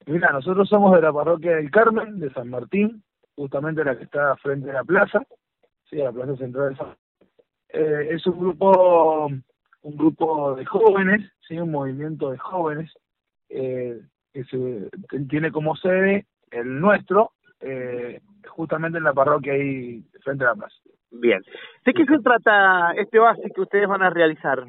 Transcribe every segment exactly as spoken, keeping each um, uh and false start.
Mira, nosotros somos de la parroquia del Carmen, de San Martín, justamente la que está frente a la plaza, sí, a la plaza central de San Martín. Eh, es un grupo, un grupo de jóvenes, sí, un movimiento de jóvenes, eh, que, se, que tiene como sede el nuestro, eh, justamente en la parroquia ahí frente a la plaza. Bien. ¿De qué se trata este oasis que ustedes van a realizar?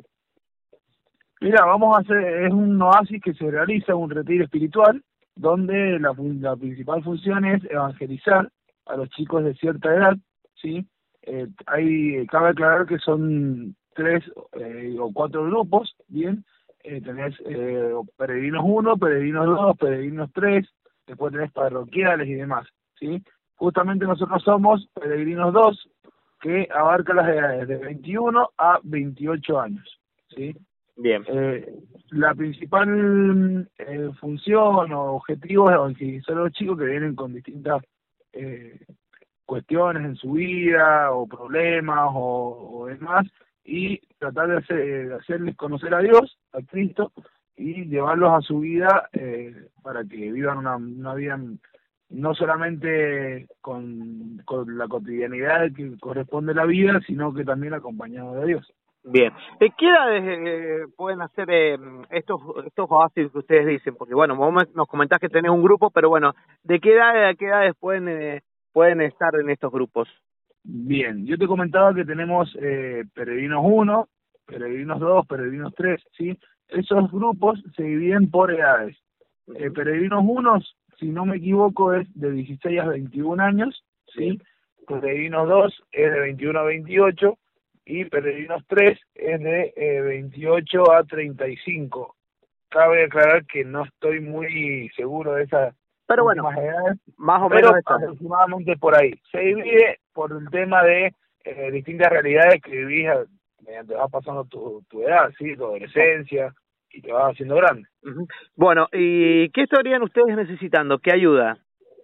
Mira, vamos a hacer, es un oasis que se realiza, un retiro espiritual, donde la, la principal función es evangelizar a los chicos de cierta edad, ¿sí? Eh, hay, cabe aclarar que son tres eh, o cuatro grupos, ¿bien? Eh, tenés eh, peregrinos uno, peregrinos dos, peregrinos tres, después tenés parroquiales y demás, ¿sí? Justamente nosotros somos peregrinos dos, que abarca las edades de veintiuno a veintiocho años, ¿sí? Bien. Eh, la principal eh, función o objetivo es evangelizar a los chicos que vienen con distintas eh, cuestiones en su vida o problemas o, o demás, y tratar de, hacer, de hacerles conocer a Dios, a Cristo, y llevarlos a su vida eh, para que vivan una, una vida no solamente con, con la cotidianidad que corresponde a la vida, sino que también acompañado de Dios. Bien. ¿De qué edades eh, pueden hacer eh, estos estos oasis que ustedes dicen? Porque bueno, vos nos comentás que tenés un grupo, pero bueno, ¿de qué edades a qué edades pueden eh, pueden estar en estos grupos? Bien, yo te comentaba que tenemos eh, Peregrinos uno, Peregrinos dos, Peregrinos tres, ¿sí? Esos grupos se dividen por edades. Eh, Peregrinos uno, si no me equivoco, es de dieciséis a veintiún años, ¿sí? Peregrinos dos es de veintiuno a veintiocho y Peregrinos tres es de eh, veintiocho a treinta y cinco. Cabe aclarar que no estoy muy seguro de esas Pero bueno, últimas edades, más o pero menos esto. aproximadamente por ahí. Se divide por el tema de eh, distintas realidades que vivís a, mediante vas pasando tu, tu edad, ¿sí? Tu adolescencia, y te vas haciendo grande. Uh-huh. Bueno, ¿y qué estarían ustedes necesitando? ¿Qué ayuda?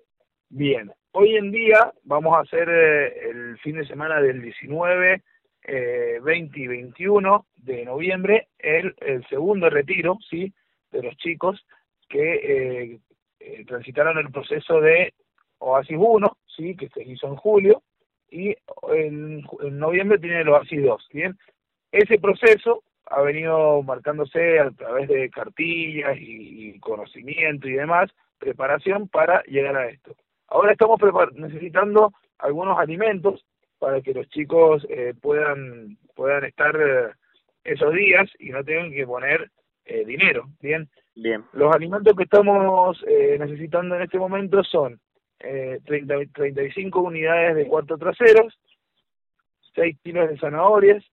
Bien, hoy en día vamos a hacer eh, el fin de semana del diecinueve, eh, veinte y veintiuno de noviembre el, el segundo retiro, ¿sí? De los chicos que eh, eh, transitaron el proceso de Oasis uno, ¿sí? Que se hizo en julio, y en, en noviembre tiene el Oasis dos, ¿bien? Ese proceso ha venido marcándose a través de cartillas y, y conocimiento y demás, preparación para llegar a esto. Ahora estamos necesitando algunos alimentos para que los chicos eh, puedan puedan estar eh, esos días y no tengan que poner eh, dinero, ¿bien? Bien. Los alimentos que estamos eh, necesitando en este momento son eh, treinta, treinta y cinco unidades de cuartos traseros, seis kilos de zanahorias,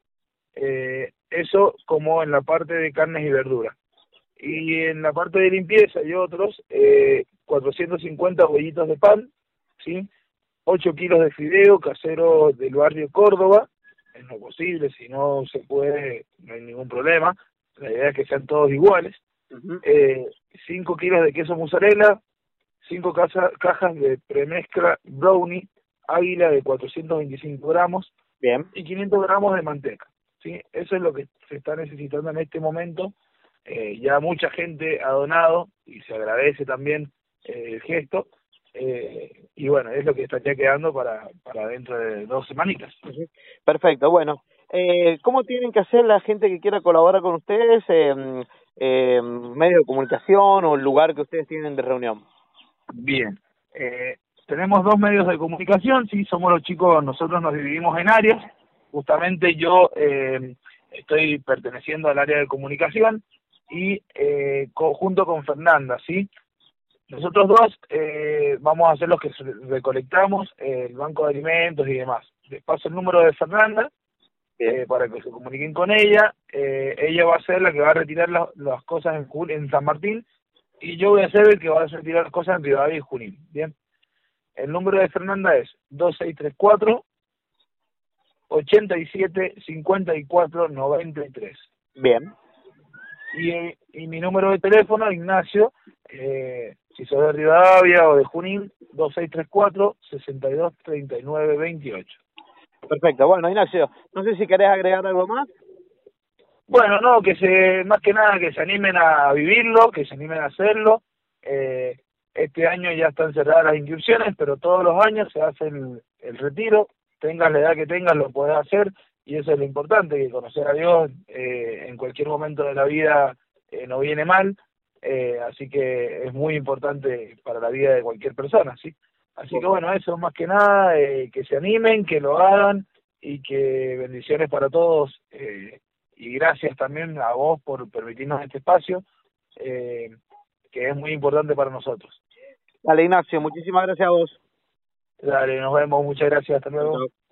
eh, eso como en la parte de carnes y verduras. Y en la parte de limpieza y otros, eh, cuatrocientos cincuenta bollitos de pan, ¿sí? ocho kilos de fideo casero del barrio Córdoba, en lo posible, si no se puede, no hay ningún problema, la idea es que sean todos iguales, uh-huh. eh, cinco kilos de queso mozzarella, cinco caja, cajas de premezcla brownie, águila de cuatrocientos veinticinco gramos, bien, y quinientos gramos de manteca, ¿sí? Eso es lo que se está necesitando en este momento. Eh, ya mucha gente ha donado y se agradece también eh, el gesto, eh, y bueno, es lo que estaría quedando para, para dentro de dos semanitas. Perfecto, bueno, eh, ¿cómo tienen que hacer la gente que quiera colaborar con ustedes? Eh, eh, ¿medio de comunicación o el lugar que ustedes tienen de reunión? Bien, eh, tenemos dos medios de comunicación, sí, somos los chicos, nosotros nos dividimos en áreas, justamente yo eh, estoy perteneciendo al área de comunicación, y eh, co junto con Fernanda, ¿sí? Nosotros dos eh, vamos a hacer los que recolectamos eh, el banco de alimentos y demás. Les paso el número de Fernanda eh, para que se comuniquen con ella. Eh, ella va a ser la que va a retirar la, las cosas en, en San Martín, y yo voy a ser el que va a retirar las cosas en Rivadavia y Junín. Bien. El número de Fernanda es dos seis tres cuatro, ochenta y siete, cincuenta y cuatro, noventa y tres. Bien. Y, y mi número de teléfono, Ignacio, eh, si sos de Rivadavia o de Junín, dos seis tres cuatro, sesenta y dos, treinta y nueve, veintiocho. Perfecto, bueno, Ignacio, no sé si querés agregar algo más. Bueno, no, que se, más que nada que se animen a vivirlo, que se animen a hacerlo, Eh, este año ya están cerradas las inscripciones, pero todos los años se hace el, el retiro, tengas la edad que tengas, lo podés hacer, y eso es lo importante, que conocer a Dios eh, en cualquier momento de la vida eh, no viene mal, eh, así que es muy importante para la vida de cualquier persona, ¿sí? Así que bueno, eso más que nada, eh, que se animen, que lo hagan, y que bendiciones para todos, eh, y gracias también a vos por permitirnos este espacio, eh, que es muy importante para nosotros. Dale, Ignacio, muchísimas gracias a vos. Dale, nos vemos, muchas gracias, hasta luego. Chao.